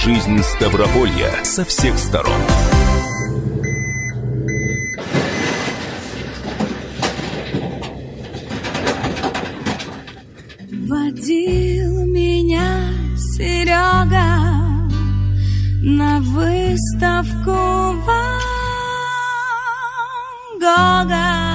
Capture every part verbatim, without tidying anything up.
Жизнь Ставрополья со всех сторон. Водил меня Серега на выставку Ван Гога.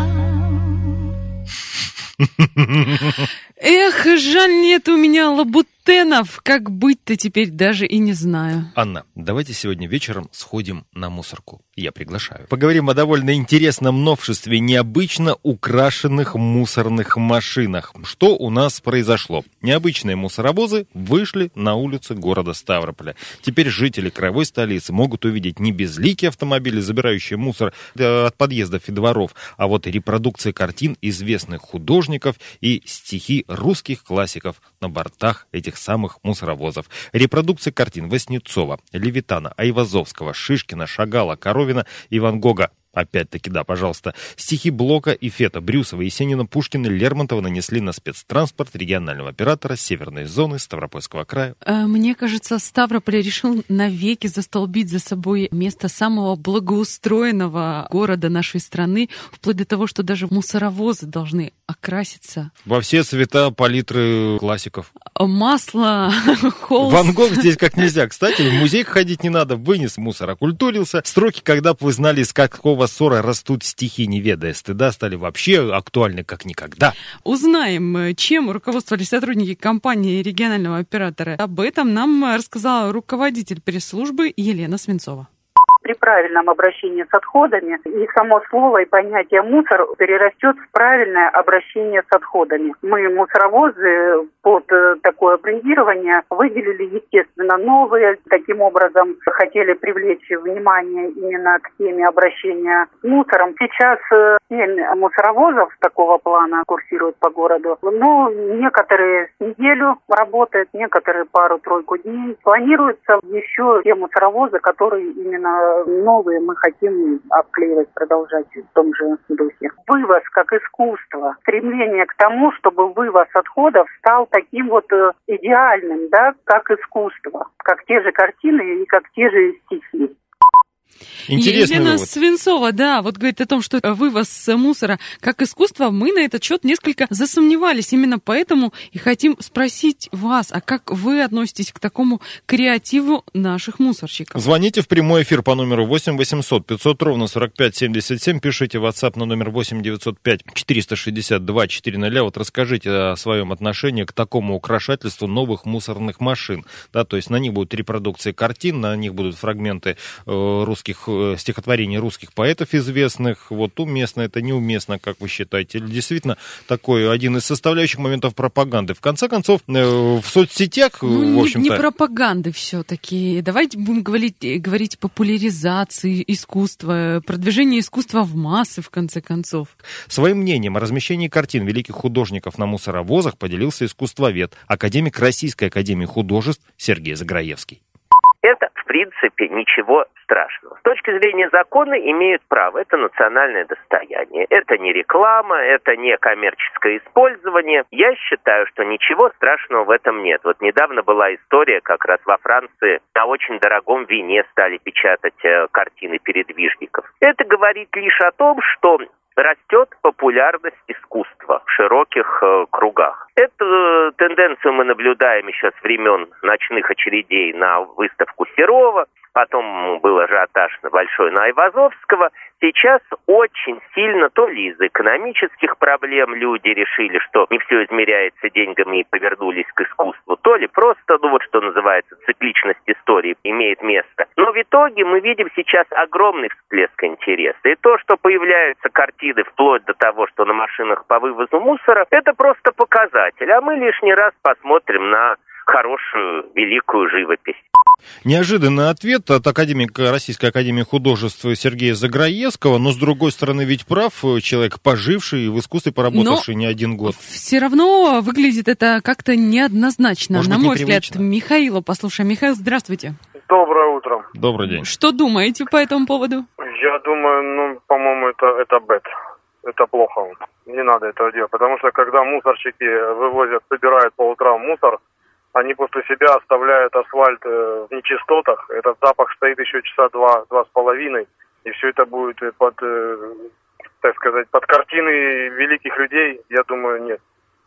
Эх, жаль, нет у меня лабутенов. Как быть-то теперь даже и не знаю. Анна, давайте сегодня вечером сходим на мусорку. Я приглашаю. Поговорим о довольно интересном новшестве необычно украшенных мусорных машинах. Что у нас произошло? Необычные мусоровозы вышли на улицы города Ставрополя. Теперь жители краевой столицы могут увидеть не безликие автомобили, забирающие мусор от подъездов и дворов, а вот репродукции картин известных художников и стихи русских классиков на бортах этих самых мусоровозов. Репродукции картин Васнецова, Левитана, Айвазовского, Шишкина, Шагала, Коровина и Ван Гога. Опять-таки, да, пожалуйста. Стихи Блока и Фета, Брюсова, Есенина, Пушкина, Лермонтова нанесли на спецтранспорт регионального оператора северной зоны Ставропольского края. Мне кажется, Ставрополь решил навеки застолбить за собой место самого благоустроенного города нашей страны, вплоть до того, что даже мусоровозы должны окраситься. Во все цвета палитры классиков. Масло, холст. Ван Гог здесь как нельзя. Кстати, в музей ходить не надо, вынес мусор, окультурился. Строки, когда бы вы знали, из какого ссора растут стихи, не ведая стыда, стали вообще актуальны как никогда. Узнаем, чем руководствовались сотрудники компании регионального оператора. Об этом нам рассказала руководитель пресс-службы Елена Свинцова. При правильном обращении с отходами и само слово и понятие мусор перерастет в правильное обращение с отходами. Мы мусоровозы под такое брендирование выделили, естественно, новые. Таким образом, хотели привлечь внимание именно к теме обращения с мусором. Сейчас семь мусоровозов такого плана курсируют по городу. Но некоторые с неделю работают, некоторые пару-тройку дней. Планируется еще те мусоровозы, которые именно новые мы хотим обклеивать, продолжать в том же духе. Вывоз как искусство, стремление к тому, чтобы вывоз отходов стал таким вот идеальным, да, как искусство, как те же картины и как те же стихи. Интересный Елена вывод. Свинцова, да, вот говорит о том, что вывоз мусора как искусство, мы на этот счет несколько засомневались. Именно поэтому и хотим спросить вас, а как вы относитесь к такому креативу наших мусорщиков? Звоните в прямой эфир по номеру восемь восемьсот пятьсот ровно сорок пять семьдесят семь, пишите в WhatsApp на номер восемь девятьсот пять четыреста шестьдесят два четыреста. Вот расскажите о своем отношении к такому украшательству новых мусорных машин. Да, то есть на них будут репродукции картин, на них будут фрагменты э, русских стихотворений русских поэтов известных. Вот уместно это, неуместно, как вы считаете? Или действительно такой один из составляющих моментов пропаганды? В конце концов, в соцсетях, ну, в общем-то... Не, не пропаганды все-таки. Давайте будем говорить, говорить популяризации искусства, продвижение искусства в массы, в конце концов. Своим мнением о размещении картин великих художников на мусоровозах поделился искусствовед, академик Российской академии художеств Сергей Заграевский. Это, в принципе, ничего страшного. С точки зрения закона имеют право. Это национальное достояние. Это не реклама, это не коммерческое использование. Я считаю, что ничего страшного в этом нет. Вот недавно была история, как раз во Франции на очень дорогом вине стали печатать э, картины передвижников. Это говорит лишь о том, что растет популярность искусства в широких э, кругах. Эту э, тенденцию мы наблюдаем еще с времен ночных очередей на выставку Серова. Потом был ажиотаж большой на Айвазовского. Сейчас очень сильно, то ли из-за экономических проблем люди решили, что не все измеряется деньгами и повернулись к искусству, то ли просто, ну вот что называется, цикличность истории имеет место. Но в итоге мы видим сейчас огромный всплеск интереса. И то, что появляются картины вплоть до того, что на машинах по вывозу мусора, это просто показатель. А мы лишний раз посмотрим на хорошую, великую живопись. Неожиданный ответ от академика Российской академии художеств Сергея Заграевского, но, с другой стороны, ведь прав человек, поживший в искусстве, поработавший но не один год. Все равно выглядит это как-то неоднозначно, Может на быть, мой взгляд. непривычно. Михаила послушаем. Михаил, здравствуйте. Доброе утро. Добрый день. Что думаете по этому поводу? Я думаю, ну, по-моему, это, это бэд. Это плохо. Не надо этого делать, потому что когда мусорщики вывозят, собирают по утрам мусор, Они после себя оставляют асфальт в нечистотах. Этот запах стоит еще часа два, два с половиной. И все это будет под, так сказать, под картины великих людей, я думаю, нет.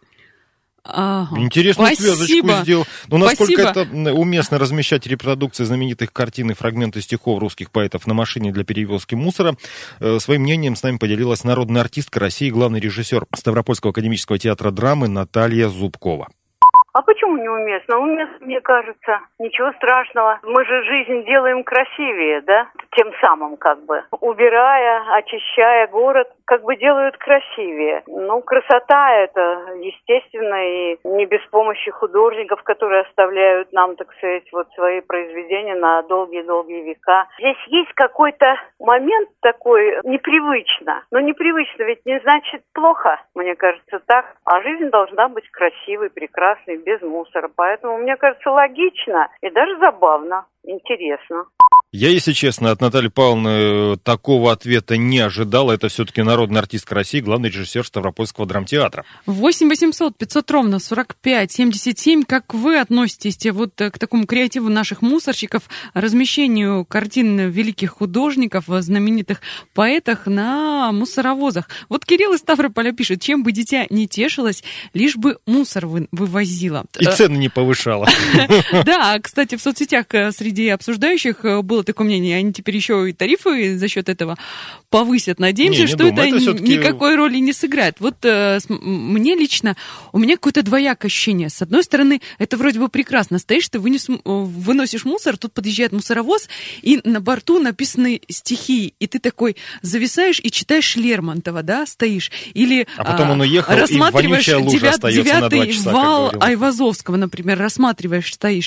Ага. Интересную Спасибо. связочку сделал. Но насколько Спасибо. это уместно размещать репродукции знаменитых картин и фрагменты стихов русских поэтов на машине для перевозки мусора, своим мнением с нами поделилась народная артистка России, главный режиссер Ставропольского академического театра драмы Наталья Зубкова. А почему неуместно? Уместно, мне кажется. Ничего страшного. Мы же жизнь делаем красивее, да? Тем самым, как бы, убирая, очищая город, как бы делают красивее. Ну, красота это, естественно, и не без помощи художников, которые оставляют нам, так сказать, вот свои произведения на долгие-долгие века. Здесь есть какой-то момент такой непривычно. Но непривычно ведь не значит плохо, мне кажется, так. А жизнь должна быть красивой, прекрасной, без мусора. Поэтому, мне кажется, логично и даже забавно, интересно. Я, если честно, от Натальи Павловны такого ответа не ожидал. Это все-таки народная артистка России, главный режиссер Ставропольского драмтеатра. восемь восемьсот пятьсот ровно сорок пять семьдесят семь. Как вы относитесь вот к такому креативу наших мусорщиков, размещению картин великих художников, знаменитых поэтах на мусоровозах? Вот Кирилл из Ставрополя пишет: чем бы дитя не тешилось, лишь бы мусор вывозило. И цены не повышала. Да, кстати, в соцсетях среди обсуждающих было такое мнение, они теперь еще и тарифы за счет этого повысят. Надеемся, не, не что думаю. это, это никакой роли не сыграет. Вот э, мне лично, у меня какое-то двоякое ощущение. С одной стороны, это вроде бы прекрасно. Стоишь, ты вынес, выносишь мусор, тут подъезжает мусоровоз, и на борту написаны стихи, и ты такой зависаешь и читаешь Лермонтова, да, стоишь. Или а потом он уехал, рассматриваешь и вонючая лужа остается на два часа, вал Айвазовского, например, рассматриваешь, стоишь.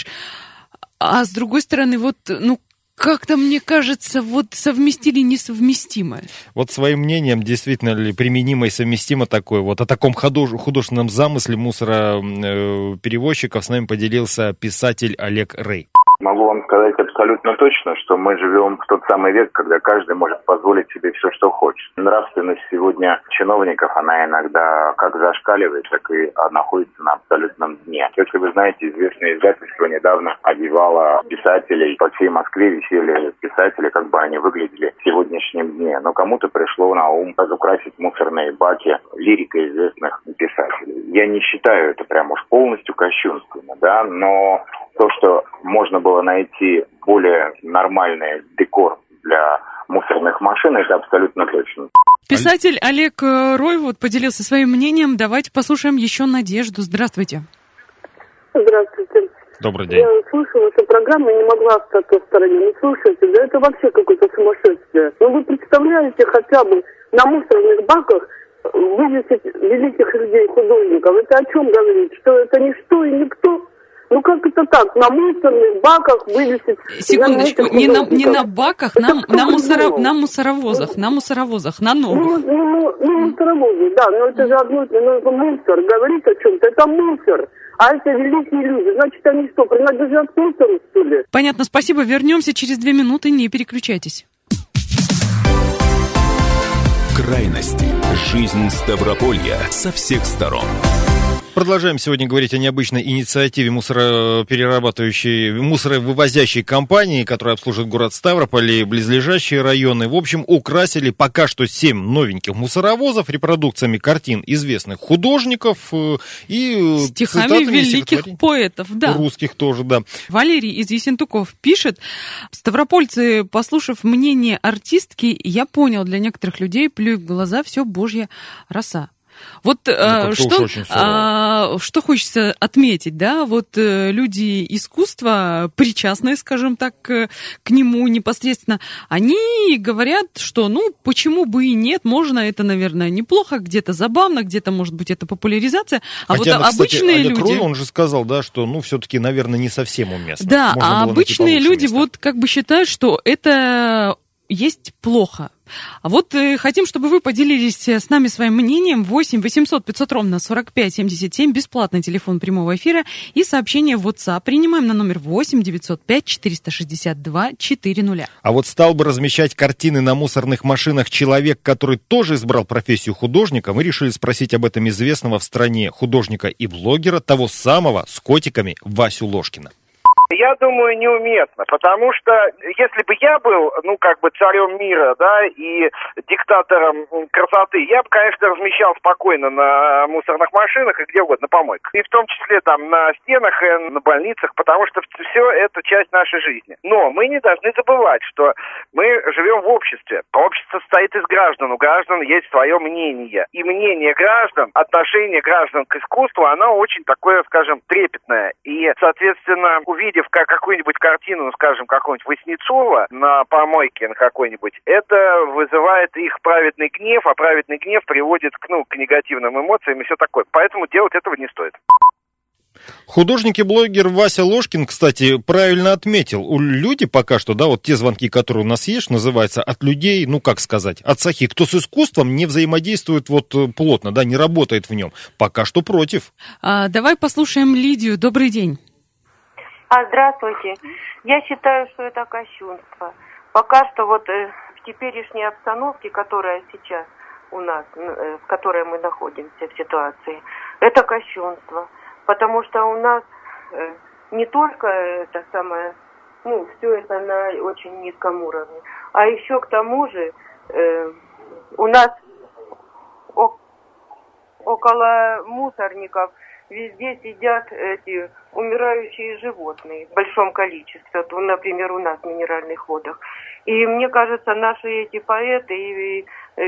А с другой стороны, вот, ну, как-то, мне кажется, вот совместили несовместимое. Вот своим мнением, действительно ли применимо и совместимо такое, вот о таком художественном замысле мусороперевозчиков с нами поделился писатель Олег Рей. Могу вам сказать абсолютно точно, что мы живем в тот самый век, когда каждый может позволить себе все, что хочет. Нравственность сегодня чиновников, она иногда как зашкаливает, так и находится на абсолютном дне. Если вы знаете, известное издательство недавно одевало писателей, по всей Москве висели писатели, как бы они выглядели в сегодняшнем дне. Но кому-то пришло на ум разукрасить мусорные баки лирикой известных писателей. Я не считаю это прям уж полностью кощунственно, да, но то, что можно было найти более нормальный декор для мусорных машин, это абсолютно точно. Писатель Олег Рой вот поделился своим мнением. Давайте послушаем еще Надежду. Здравствуйте. Здравствуйте. Добрый день. Я слушала эту программу и не могла остаться в стороне. Не слушайте, да это вообще какое-то сумасшествие. Ну вы представляете хотя бы на мусорных баках вывесить великих людей, художников. Это о чем говорит? Что это ничто и никто? Ну как это так? На мусорных баках вывесить... Секундочку, не на, не на баках, на, на, мусоро, на мусоровозах, на мусоровозах, на новых. Ну, ну, ну мусоровозы, да, но это же одно, ну, это мусор, говорить о чем-то, это мусор. А это великие люди, значит, они что, принадлежат к мусору, что ли? Понятно, спасибо, вернемся через две минуты, не переключайтесь. Крайности. Жизнь Ставрополья со всех сторон. Продолжаем сегодня говорить о необычной инициативе мусороперерабатывающей, мусоровывозящей компании, которая обслуживает город Ставрополь и близлежащие районы. В общем, украсили пока что семь новеньких мусоровозов репродукциями картин известных художников и стихами великих поэтов, да. Русских тоже, да. Валерий из Ессентуков пишет: ставропольцы, послушав мнение артистки, я понял, для некоторых людей плюй в глаза все божья роса. Вот ну, э, что, а, что хочется отметить, да, вот э, люди искусства, причастные, скажем так, к, к нему непосредственно, они говорят, что, ну, почему бы и нет, можно, это, наверное, неплохо, где-то забавно, где-то, может быть, это популяризация, а хотя, вот кстати, обычные Олег люди... Рой, он же сказал, да, что, ну, все-таки, наверное, не совсем уместно. Да, можно а обычные люди места. Вот как бы считают, что это... есть плохо. А вот э, хотим, чтобы вы поделились с нами своим мнением. восемь восемьсот пятьсот ровно сорок пять семьдесят семь, бесплатный телефон прямого эфира и сообщение в WhatsApp принимаем на номер восемь девятьсот пять четыреста шестьдесят два четыреста. А вот стал бы размещать картины на мусорных машинах человек, который тоже избрал профессию художника, мы решили спросить об этом известного в стране художника и блогера, того самого с котиками Васю Ложкина. Я думаю, неуместно, потому что если бы я был, ну, как бы царем мира, да, и диктатором красоты, я бы, конечно, размещал спокойно на мусорных машинах и где угодно, на помойках. И в том числе там на стенах и на больницах, потому что все это часть нашей жизни. Но мы не должны забывать, что мы живем в обществе. Общество состоит из граждан, у граждан есть свое мнение. И мнение граждан, отношение граждан к искусству, оно очень такое, скажем, трепетное. И, соответственно, увидев как какую-нибудь картину, ну, скажем, какого-нибудь Васнецова на помойке на какой-нибудь, это вызывает их праведный гнев, а праведный гнев приводит к, ну, к негативным эмоциям и все такое. Поэтому делать этого не стоит. Художник и блогер Вася Ложкин, кстати, правильно отметил. У люди пока что, да, вот те звонки, которые у нас есть, называется от людей, ну как сказать, от сахи, кто с искусством не взаимодействует вот плотно, да, не работает в нем, пока что против. А, давай послушаем Лидию. Добрый день. А, здравствуйте. Я считаю, что это кощунство. Пока что вот э, в теперешней обстановке, которая сейчас у нас, э, в которой мы находимся в ситуации, это кощунство. Потому что у нас э, не только это самое, ну, все это на очень низком уровне, а еще к тому же э, у нас о- около мусорников везде сидят эти умирающие животные в большом количестве. Вот, например, у нас в Минеральных водах. И мне кажется, наши эти поэты и, и,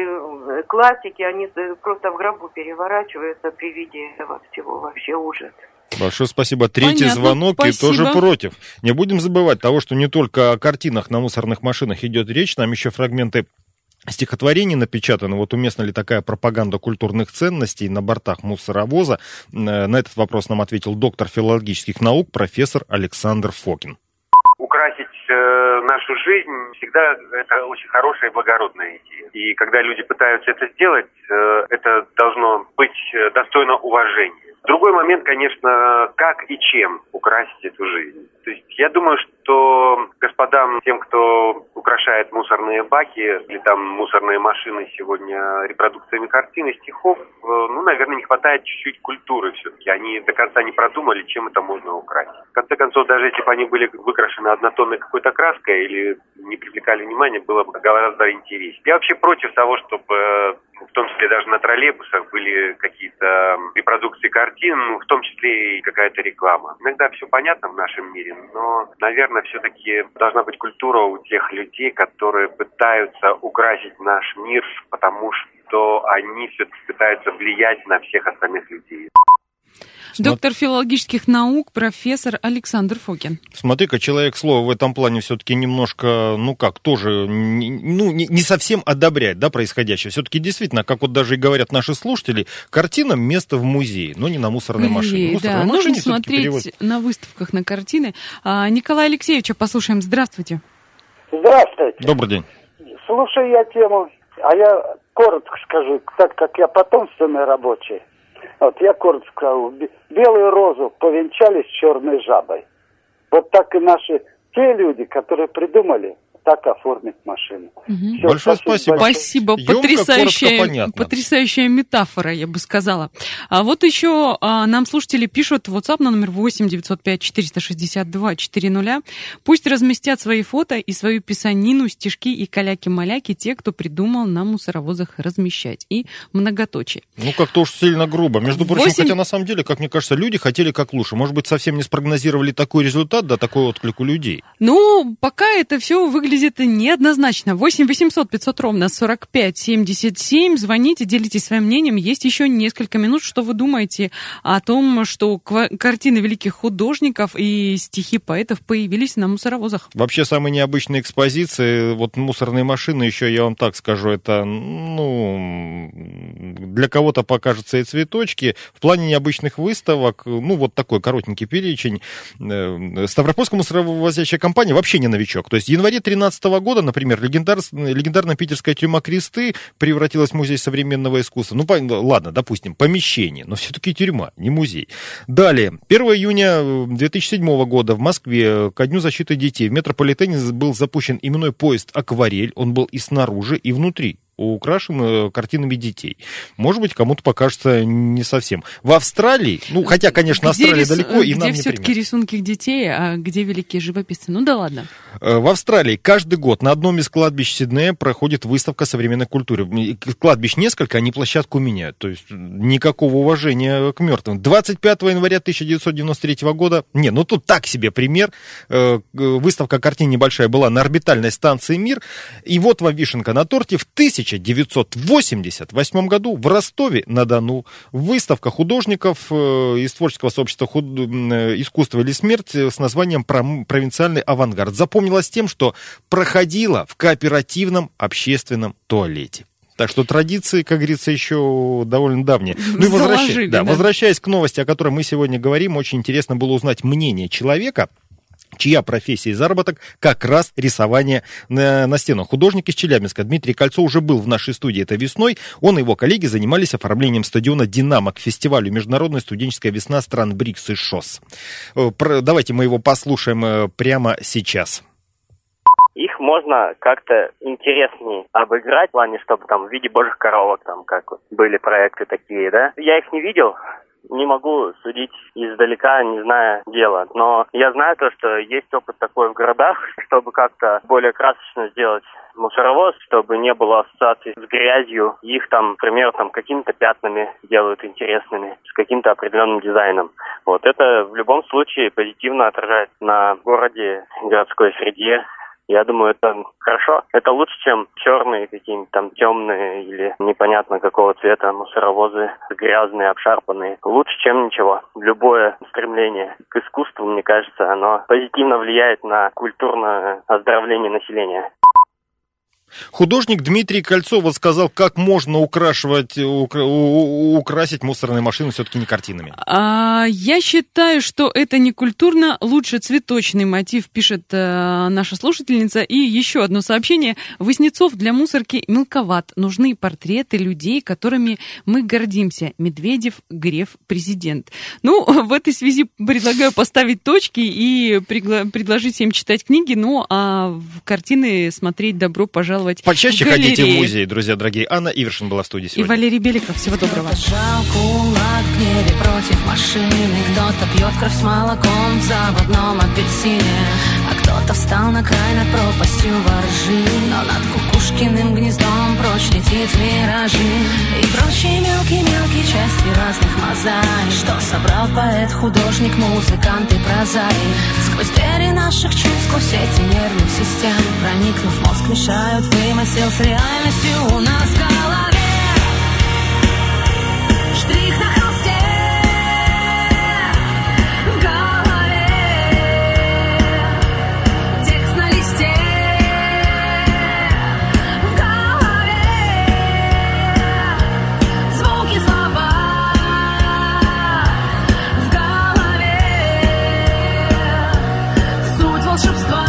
и классики, они просто в гробу переворачиваются при виде этого всего. Вообще ужас. Большое спасибо. Третий Понятно, звонок спасибо. И тоже против. Не будем забывать того, что не только о картинах на мусорных машинах идет речь, нам еще фрагменты стихотворений напечатано. Вот уместна ли такая пропаганда культурных ценностей на бортах мусоровоза? На этот вопрос нам ответил доктор филологических наук, профессор Александр Фокин. Украсить э, нашу жизнь всегда это очень хорошая и благородная идея. И когда люди пытаются это сделать, э, это должно быть достойно уважения. Другой момент, конечно, как и чем украсить эту жизнь. То есть я думаю, что господам, тем, кто украшает мусорные баки или там мусорные машины сегодня репродукциями картин и стихов, ну, наверное, не хватает чуть-чуть культуры все-таки. Они до конца не продумали, чем это можно украсить. В конце концов, даже если бы они были выкрашены однотонной какой-то краской или не привлекали внимания, было бы гораздо интереснее. Я вообще против того, чтобы в том числе даже на троллейбусах были какие-то репродукции картин, ну, в том числе и какая-то реклама. Иногда все понятно в нашем мире, но, наверное, все-таки должна быть культура у тех людей, которые пытаются украсить наш мир, потому что они все-таки пытаются влиять на всех остальных людей. Доктор филологических наук, профессор Александр Фокин. Смотри-ка, человек слова в этом плане все-таки немножко, ну как, тоже не, ну, не, не совсем одобряет, да, происходящее. Все-таки действительно, как вот даже и говорят наши слушатели, картина место в музее, но не на мусорной машине. Мусорной да, нужно смотреть перевод... на выставках, на картины. А, Николая Алексеевича послушаем. Здравствуйте. Здравствуйте. Добрый день. Слушаю я тему, а я коротко скажу, так как я потомственный рабочий. Вот я коротко скажу, белую розу повенчали с черной жабой. Вот так и наши, те люди, которые придумали, так оформить машину. Угу. Все, большое спасибо. Спасибо. Потрясающая, потрясающая метафора, я бы сказала. А вот еще а, нам слушатели пишут в WhatsApp на номер восемь девятьсот пять четыреста шестьдесят два четыреста. Пусть разместят свои фото и свою писанину, стишки и каляки-маляки те, кто придумал на мусоровозах размещать. И многоточие. Ну, как-то уж сильно грубо. Между прочим, восемь... хотя на самом деле, как мне кажется, люди хотели как лучше. Может быть, совсем не спрогнозировали такой результат, да, такой отклик у людей. Ну, пока это все выглядит неоднозначно. восемь восемьсот пятьсот ровно сорок пять семьдесят семь. Звоните, делитесь своим мнением. Есть еще несколько минут. Что вы думаете о том, что картины великих художников и стихи поэтов появились на мусоровозах? Вообще, самые необычные экспозиции, вот мусорные машины, еще я вам так скажу, это, ну, для кого-то покажутся и цветочки. В плане необычных выставок, ну, вот такой коротенький перечень. Ставропольская мусоровозящая компания вообще не новичок. То есть в январе две тысячи тринадцатого двенадцатого года, например, легендар, легендарная питерская тюрьма Кресты превратилась в музей современного искусства. Ну, по, ладно, допустим, помещение, но все-таки тюрьма, не музей. Далее, первого июня две тысячи седьмого года в Москве ко Дню защиты детей в метрополитене был запущен именной поезд «Акварель». Он был и снаружи, и внутри украшен картинами детей. Может быть, кому-то покажется не совсем. В Австралии, ну, хотя, конечно, где Австралия рис... далеко, и нам не пример. Где все-таки рисунки детей, а где великие живописцы? Ну да ладно. В Австралии каждый год на одном из кладбищ Сиднея проходит выставка современной культуры. Кладбищ несколько, они площадку меняют. То есть никакого уважения к мертвым. двадцать пятого января тысяча девятьсот девяносто третьего года, не, ну тут так себе пример. Выставка картин небольшая была на орбитальной станции «Мир». И вот вам вишенка на торте. В тысяча девятьсот восемьдесят восьмом году в Ростове-на-Дону выставка художников из творческого сообщества худ... «Искусство или смерть» с названием «Провинциальный авангард» запомнилась тем, что проходила в кооперативном общественном туалете. Так что традиции, как говорится, еще довольно давние. Ну и возвращаясь, да, да. возвращаясь к новости, о которой мы сегодня говорим, очень интересно было узнать мнение человека, чья профессия и заработок как раз рисование на, на стенах. Художник из Челябинска Дмитрий Кольцов уже был в нашей студии этой весной. Он и его коллеги занимались оформлением стадиона «Динамо» к фестивалю «Международная студенческая весна стран БРИКС» и ШОС. Давайте мы его послушаем прямо сейчас. Их можно как-то интереснее обыграть, в плане, чтобы там в виде божьих коровок, там как были проекты такие, да. Я их не видел. Не могу судить издалека, не зная дела. Но я знаю то, что есть опыт такой в городах, чтобы как-то более красочно сделать мусоровоз, чтобы не было ассоциаций с грязью. Их там, например, там какими-то пятнами делают интересными, с каким-то определенным дизайном. Вот это в любом случае позитивно отражает на городе, городской среде. Я думаю, это хорошо. Это лучше, чем черные какие-нибудь там темные или непонятно какого цвета мусоровозы, грязные, обшарпанные. Лучше, чем ничего. Любое стремление к искусству, мне кажется, оно позитивно влияет на культурное оздоровление населения. Художник Дмитрий Кольцов вот сказал, как можно украшивать, укра, украсить мусорные машины все-таки не картинами. А, я считаю, что это не культурно, лучше цветочный мотив, пишет а, наша слушательница. И еще одно сообщение. Воснецов для мусорки мелковат. Нужны портреты людей, которыми мы гордимся. Медведев, Греф, президент. Ну, в этой связи предлагаю поставить точки и пригла- предложить всем читать книги, ну, а в картины смотреть добро пожаловать. Почаще ходите в музей, друзья дорогие. Анна Ивершин была в студии сегодня. И Валерий Беликов. Всего доброго. Жал кулак в гневе против машины. Кто-то пьет кровь с молоком в заводном апельсине. А кто-то встал на край над пропастью воржи. Но над кукушкиным гнездом прочь летит миражи. И прочие мелкие-мелкие части разных мозаик, что собрал поэт, художник, музыкант и прозаик. Сквозь двери наших чувств, сквозь эти нервных систем, проникнув в мозг, мешают вымысел с реальностью у нас в голове. Штрих на холсте, в голове, текст на листе, в голове, звуки, слова, в голове, суть волшебства.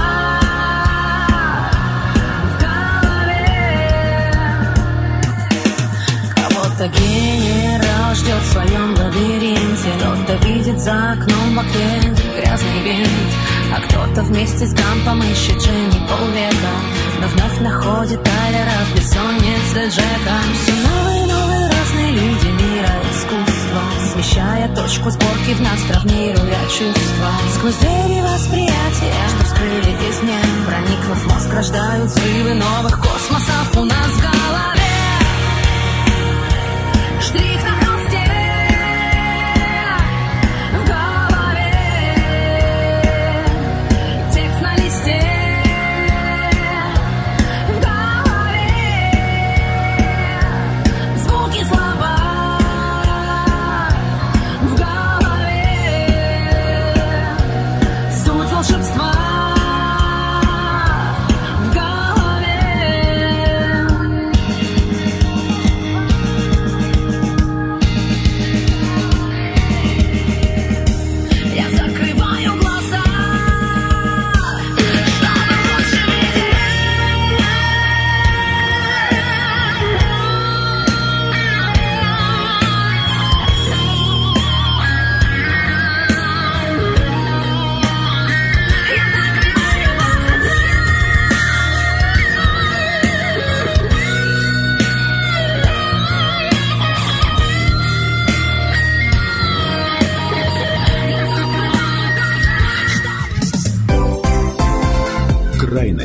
Генерал ждет в своем лабиринте. Кто-то видит за окном в окне грязный винт, а кто-то вместе с Гампом ищет Дженни полвека, но вновь находит Тайлера в бессоннице Джека. Все новые, новые разные люди мира искусства, смещая точку сборки в нас, травмируя чувства. Сквозь двери восприятия, что вскрыли извне, проникнув в мозг, рождают взрывы новых космосов у нас в голове. Штрих на холсте, в голове, текст на листе, в голове, звуки, слова, в голове, суть волшебства, в голове.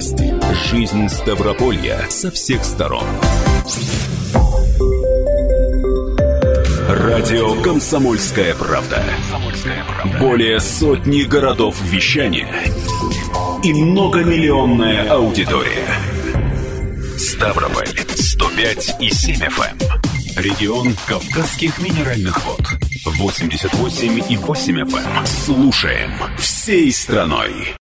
Крайности. Жизнь Ставрополья со всех сторон. Радио «Комсомольская правда». Более сотни городов вещания и многомиллионная аудитория. Ставрополь сто пять и семь эф эм. Регион Кавказских минеральных вод восемьдесят восемь и восемь эф эм. Слушаем всей страной.